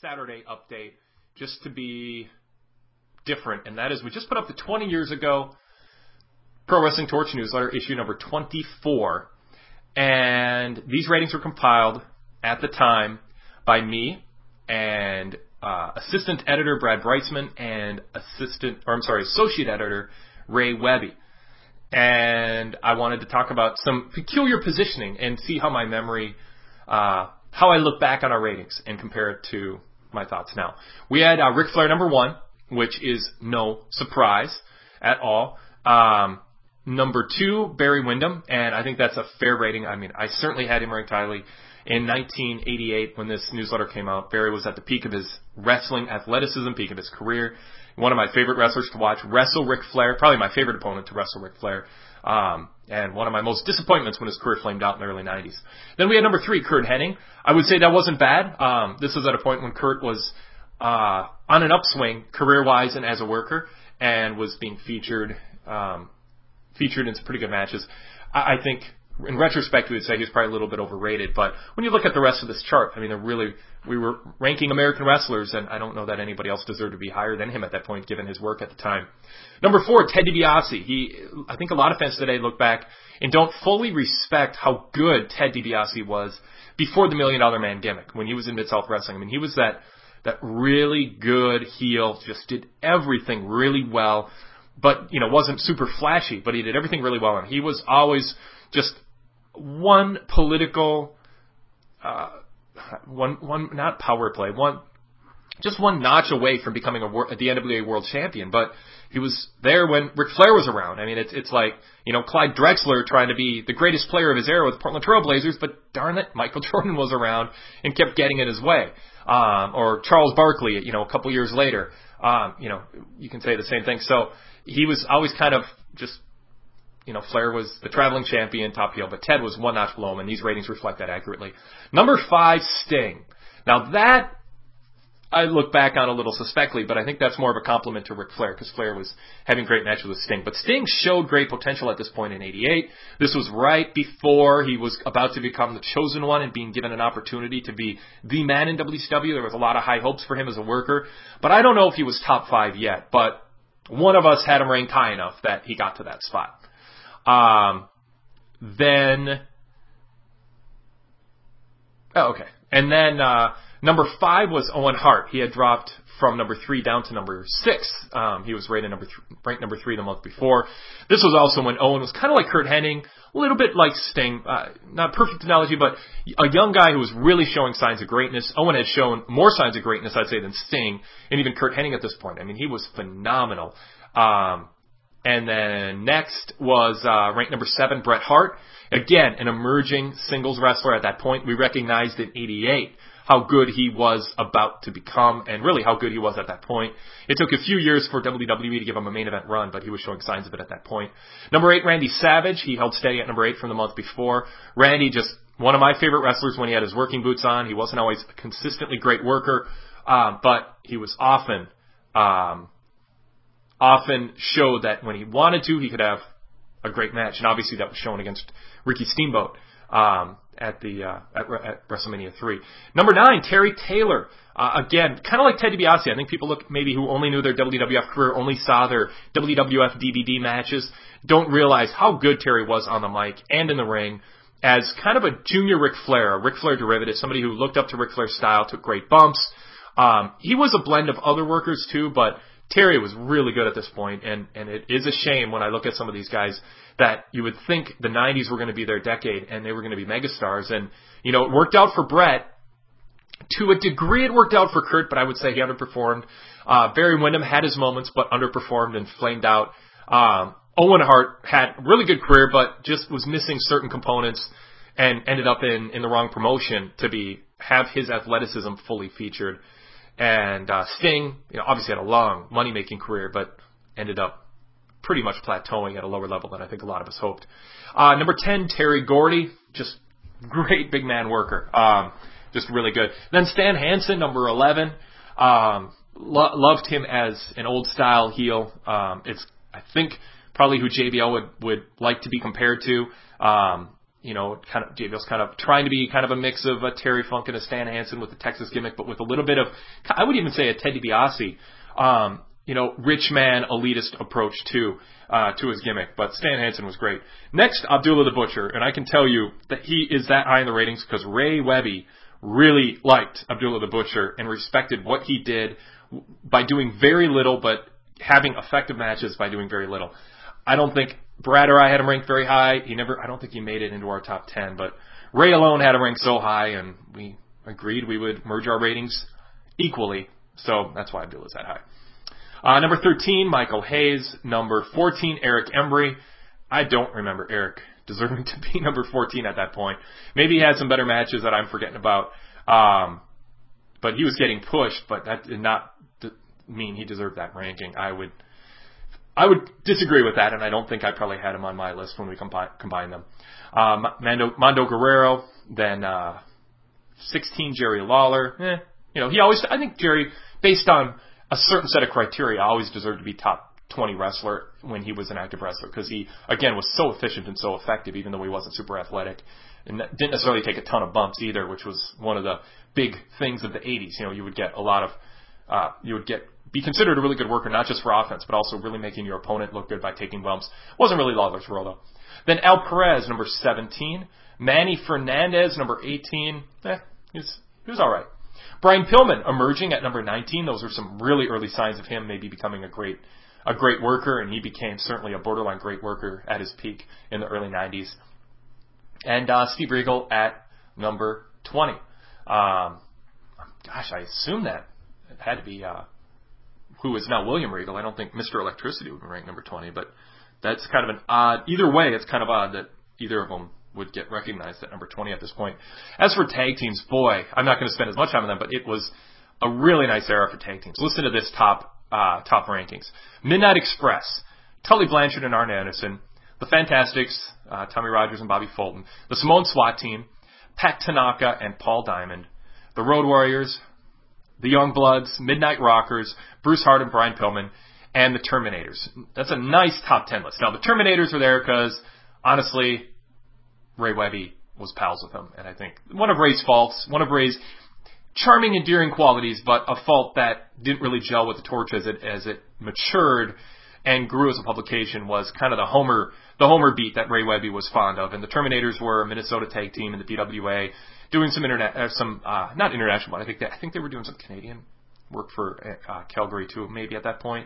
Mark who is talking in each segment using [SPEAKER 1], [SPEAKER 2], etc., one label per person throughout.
[SPEAKER 1] Saturday update just to be different, and that is we just put up the 20 years ago Pro Wrestling Torch newsletter, issue number 24, and these ratings were compiled at the time by me and assistant editor Brad Breitzman and associate editor Ray Webby. And I wanted to talk about some peculiar positioning and see how my memory, how I look back on our ratings and compare it to my thoughts now. We had Ric Flair number 1, which is no surprise at all. Number 2, Barry Windham, and I think that's a fair rating. I mean, I certainly had him ranked highly. In 1988, when this newsletter came out, Barry was at the peak of his wrestling athleticism, peak of his career. One of my favorite wrestlers to watch wrestle Ric Flair, probably my favorite opponent to wrestle Ric Flair, and one of my most disappointments when his career flamed out in the early 90s. Then we had number 3, Curt Hennig. I would say that wasn't bad. This was at a point when Curt was on an upswing career-wise and as a worker, and was being featured in some pretty good matches. I think, in retrospect, we would say he was probably a little bit overrated, but when you look at the rest of this chart, I mean, we were ranking American wrestlers, and I don't know that anybody else deserved to be higher than him at that point, given his work at the time. Number 4, Ted DiBiase. I think a lot of fans today look back and don't fully respect how good Ted DiBiase was before the $1 Million Man gimmick, when he was in Mid-South Wrestling. I mean, he was that really good heel, just did everything really well, but, wasn't super flashy, but he did everything really well, and he was always just one political, not power play, just one notch away from becoming the NWA World Champion. But he was there when Ric Flair was around. I mean, it's like, Clyde Drexler trying to be the greatest player of his era with the Portland Trail Blazers, but darn it, Michael Jordan was around and kept getting in his way. Or Charles Barkley, a couple years later, you can say the same thing. So he was always kind of just, Flair was the traveling champion, top heel, but Ted was one notch below him, and these ratings reflect that accurately. Number 5, Sting. Now that I look back on a little suspectly, but I think that's more of a compliment to Ric Flair, because Flair was having great matches with Sting. But Sting showed great potential at this point in 88. This was right before he was about to become the chosen one and being given an opportunity to be the man in WCW. There was a lot of high hopes for him as a worker, but I don't know if he was top 5 yet, but one of us had him ranked high enough that he got to that spot. And then number 5 was Owen Hart. He had dropped from number 3 down to number 6. He was ranked number 3 the month before. This was also when Owen was kind of like Curt Hennig, a little bit like Sting. Not perfect analogy, but a young guy who was really showing signs of greatness. Owen had shown more signs of greatness, I'd say, than Sting, and even Curt Hennig at this point. I mean, he was phenomenal. And then next was ranked number 7, Bret Hart. Again, an emerging singles wrestler at that point. We recognized in 88 how good he was about to become, and really how good he was at that point. It took a few years for WWE to give him a main event run, but he was showing signs of it at that point. Number 8, Randy Savage. He held steady at number 8 from the month before. Randy, just one of my favorite wrestlers when he had his working boots on. He wasn't always a consistently great worker, but he was often showed that when he wanted to, he could have a great match, and obviously that was shown against Ricky Steamboat at WrestleMania 3. Number 9, Terry Taylor. Again, kind of like Ted DiBiase. I think people who only knew their WWF career, only saw their WWF DVD matches, don't realize how good Terry was on the mic and in the ring as kind of a junior Ric Flair, a Ric Flair derivative, somebody who looked up to Ric Flair's style, took great bumps. He was a blend of other workers too, but Terry was really good at this point, and it is a shame when I look at some of these guys that you would think the 90s were going to be their decade and they were going to be megastars. And, it worked out for Bret. To a degree, it worked out for Curt, but I would say he underperformed. Barry Windham had his moments, but underperformed and flamed out. Owen Hart had a really good career, but just was missing certain components and ended up in the wrong promotion to have his athleticism fully featured. And Sting, obviously had a long money-making career, but ended up pretty much plateauing at a lower level than I think a lot of us hoped. Number 10, Terry Gordy, just great big man worker, just really good. Then Stan Hansen, number 11, loved him as an old-style heel. It's, I think, probably who JBL would like to be compared to. kind of JBL's kind of trying to be kind of a mix of a Terry Funk and a Stan Hansen with the Texas gimmick, but with a little bit of, I would even say, a Ted DiBiase, rich man elitist approach to his gimmick. But Stan Hansen was great. Next, Abdullah the Butcher, and I can tell you that he is that high in the ratings because Ray Webby really liked Abdullah the Butcher and respected what he did by doing very little, but having effective matches by doing very little. I don't think Brad or I had him ranked very high. I don't think he made it into our top 10, but Ray alone had him ranked so high, and we agreed we would merge our ratings equally. So that's why Abdullah's that high. Number 13, Michael Hayes. Number 14, Eric Embry. I don't remember Eric deserving to be number 14 at that point. Maybe he had some better matches that I'm forgetting about. But he was getting pushed, but that did not mean he deserved that ranking. I would disagree with that, and I don't think I probably had him on my list when we combine them. Mondo Guerrero, then 16, Jerry Lawler. I think Jerry, based on a certain set of criteria, always deserved to be top 20 wrestler when he was an active wrestler because he, again, was so efficient and so effective, even though he wasn't super athletic. And didn't necessarily take a ton of bumps either, which was one of the big things of the 80s. You would get a lot of, be considered a really good worker, not just for offense, but also really making your opponent look good by taking bumps. Wasn't really Lawler's role, though. Then Al Perez, number 17. Manny Fernandez, number 18. He was all right. Brian Pillman, emerging at number 19. Those are some really early signs of him maybe becoming a great worker, and he became certainly a borderline great worker at his peak in the early 90s. And Steve Regal at number 20. I assume that it had to be who is now William Regal. I don't think Mr. Electricity would rank number 20, but that's kind of an odd. Either way, it's kind of odd that either of them would get recognized at number 20 at this point. As for tag teams, boy, I'm not going to spend as much time on them, but it was a really nice era for tag teams. Listen to this top rankings. Midnight Express, Tully Blanchard and Arn Anderson, the Fantastics, Tommy Rogers and Bobby Fulton, the Samoan SWAT team, Pat Tanaka and Paul Diamond, the Road Warriors, the Young Bloods, Midnight Rockers, Bruce Hart and Brian Pillman, and the Terminators. That's a nice top 10 list. Now, the Terminators are there because, honestly, Ray Webby was pals with them. And I think one of Ray's faults, one of Ray's charming, endearing qualities, but a fault that didn't really gel with the Torch as it matured and grew as a publication was kind of the Homer beat that Ray Webby was fond of. And the Terminators were a Minnesota tag team in the PWA doing some not international, but I think they were doing some Canadian work for Calgary too, maybe at that point.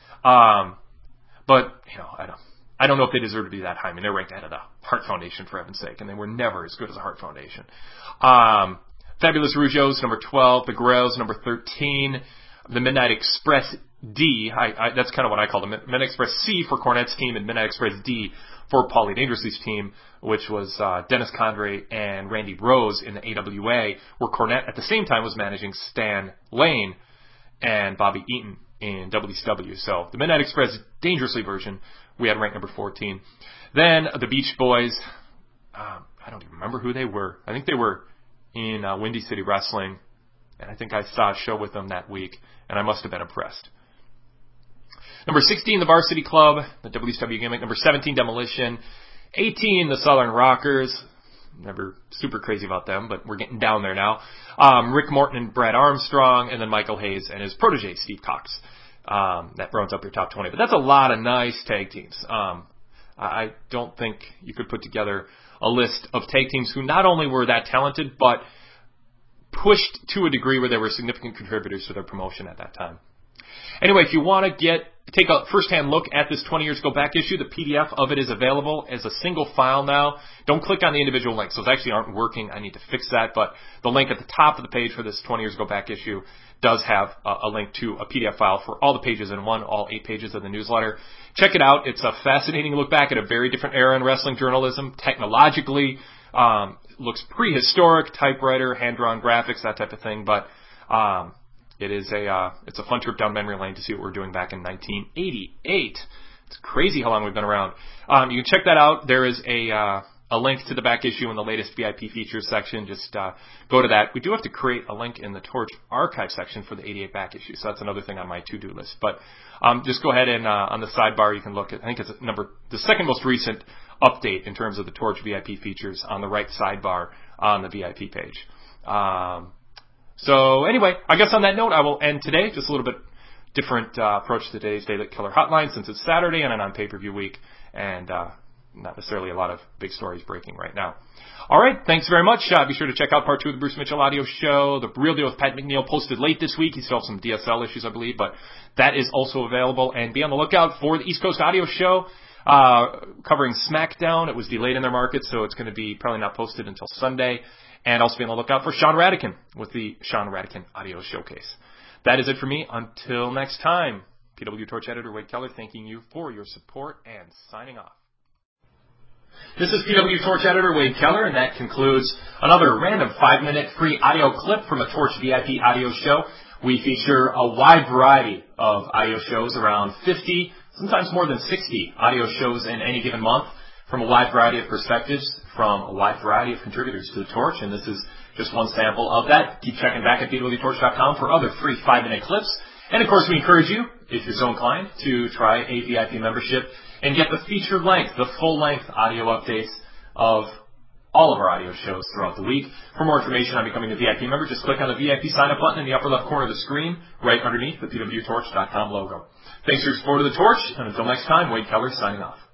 [SPEAKER 1] But I don't know if they deserve to be that high. I mean, they're ranked ahead of the Hart Foundation, for heaven's sake, and they were never as good as the Hart Foundation. Fabulous Rougeaus, number 12. The Guerreros, number 13. The Midnight Express D. That's kind of what I call them. Midnight Express C for Cornette's team, and Midnight Express D for Paulie Dangerously's team, which was Dennis Condrey and Randy Rose in the AWA, where Cornette at the same time was managing Stan Lane and Bobby Eaton in WCW. So the Midnight Express Dangerously version, we had ranked number 14. Then the Beach Boys, I don't even remember who they were. I think they were in Windy City Wrestling, and I think I saw a show with them that week, and I must have been impressed. Number 16, the Varsity Club, the WCW gimmick. Number 17, Demolition. 18, the Southern Rockers. Never super crazy about them, but we're getting down there now. Rick Morton and Brad Armstrong, and then Michael Hayes and his protege, Steve Cox. That rounds up your top 20. But that's a lot of nice tag teams. I don't think you could put together a list of tag teams who not only were that talented, but pushed to a degree where they were significant contributors to their promotion at that time. Anyway, if you want to take a first-hand look at this 20 Years Ago Back issue, the PDF of it is available as a single file now. Don't click on the individual links. Those actually aren't working. I need to fix that. But the link at the top of the page for this 20 Years Ago Back issue does have a link to a PDF file for all the pages in one, all 8 pages of the newsletter. Check it out. It's a fascinating look back at a very different era in wrestling journalism. Technologically, looks prehistoric, typewriter, hand-drawn graphics, that type of thing. But it's a fun trip down memory lane to see what we're doing back in 1988. It's crazy how long we've been around. You can check that out. There is a link to the back issue in the latest VIP features section. Just go to that. We do have to create a link in the Torch archive section for the 88 back issue, so that's another thing on my to-do list. But just go ahead and on the sidebar you can look at, I think it's the second most recent update in terms of the Torch VIP features on the right sidebar on the VIP page. So anyway, I guess on that note, I will end today. Just a little bit different approach to today's Daily Killer Hotline since it's Saturday and an pay-per-view week, and not necessarily a lot of big stories breaking right now. All right, thanks very much. Be sure to check out part 2 of the Bruce Mitchell audio show. The Real Deal with Pat McNeil posted late this week. He still has some DSL issues, I believe, but that is also available. And be on the lookout for the East Coast audio show covering SmackDown. It was delayed in their market, so it's going to be probably not posted until Sunday. And also be on the lookout for Sean Radican with the Sean Radican audio showcase. That is it for me. Until next time, PW Torch editor Wade Keller thanking you for your support and signing off. This is PW Torch editor Wade Keller, and that concludes another random 5-minute free audio clip from a Torch VIP audio show. We feature a wide variety of audio shows, around 50, sometimes more than 60 audio shows in any given month, from a wide variety of perspectives, from a wide variety of contributors to the Torch, and this is just one sample of that. Keep checking back at PWTorch.com for other free 5-minute clips. And of course, we encourage you, if you're so inclined, to try a VIP membership and get the feature length, the full-length audio updates of all of our audio shows throughout the week. For more information on becoming a VIP member, just click on the VIP sign-up button in the upper left corner of the screen, right underneath the PWTorch.com logo. Thanks for your support of the Torch, and until next time, Wade Keller signing off.